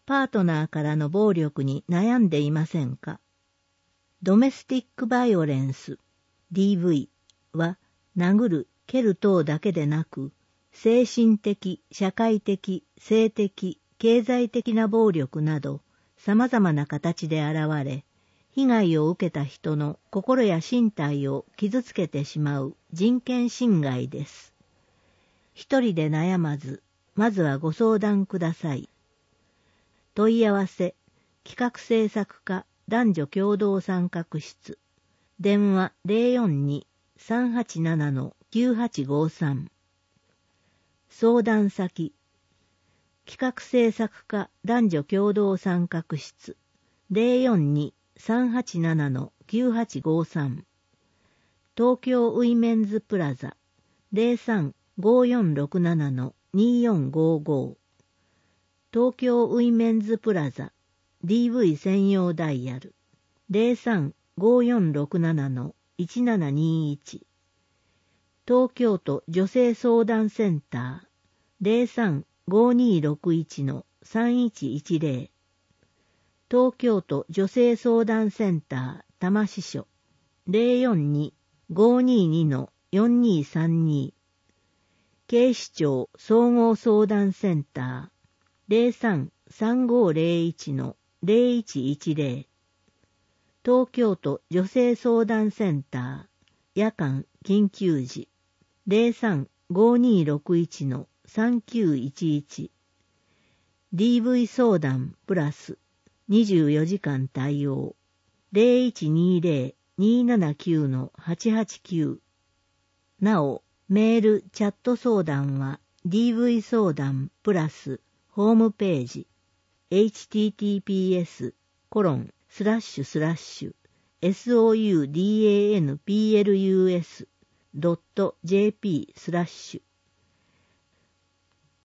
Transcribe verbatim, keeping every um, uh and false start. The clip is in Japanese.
パートナーからの暴力に悩んでいませんか？ドメスティックバイオレンス ディーブイ は殴る、蹴る等だけでなく、精神的、社会的、性的、経済的な暴力など様々な形で現れ、被害を受けた人の心や身体を傷つけてしまう人権侵害です。一人で悩まず、まずはご相談ください。問い合わせ、企画制作課男女共同参画室、電話 ゼロよんに さんはちなな きゅうはちごさん。相談先、企画制作課男女共同参画室、ゼロよんに さんはちなな きゅうはちごさん。東京ウィメンズプラザ ゼロさん ごよんろくなな によんごご。東京ウィメンズプラザ ディーブイ 専用ダイヤル ゼロさん ごよんろくなな いちななにいち。東京都女性相談センター ゼロさん ごにろくいち さんいちいちゼロ。東京都女性相談センター多摩支所 ゼロよんに ごにに よんにさんに。警視庁総合相談センター ゼロさん さんごゼロいち ゼロいちいちゼロ。東京都女性相談センター夜間緊急時 ゼロさん ごにろくいち さんきゅういちいち。ディーブイ 相談プラスにじゅうよじかん対応 ゼロいちにゼロ にななきゅう はちはちきゅう。なお、メール、チャット相談は ディーブイ 相談プラスホームページ エイチティーティーピーエスコロンスラッシュスラッシュ ソウダンプルス ドット ジェーピー スラッシュ